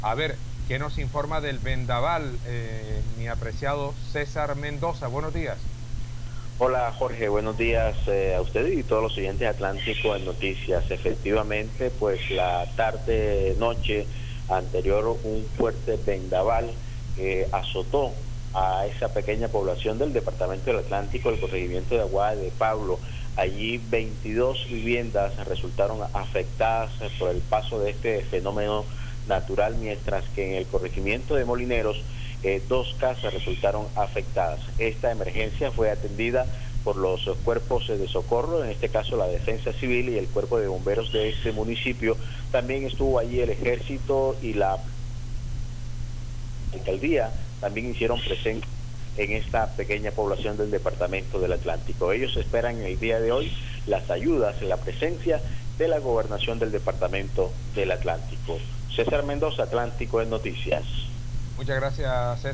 A ver, ¿qué nos informa del vendaval, mi apreciado César Mendoza? Buenos días. Hola Jorge, buenos días a usted y todos los oyentes de Atlántico en Noticias. Efectivamente, pues la tarde-noche anterior un fuerte vendaval azotó a esa pequeña población del departamento del Atlántico, el corregimiento de Aguada de Pablo. Allí 22 viviendas resultaron afectadas por el paso de este fenómeno natural, mientras que en el corregimiento de Molineros dos casas resultaron afectadas. Esta emergencia fue atendida por los cuerpos de socorro, en este caso la Defensa Civil y el Cuerpo de Bomberos de este municipio. También estuvo allí el Ejército y la Alcaldía, también hicieron presencia en esta pequeña población del departamento del Atlántico. Ellos esperan en el día de hoy las ayudas, la presencia de la gobernación del departamento del Atlántico. César Mendoza, Atlántico en Noticias. Muchas gracias, César.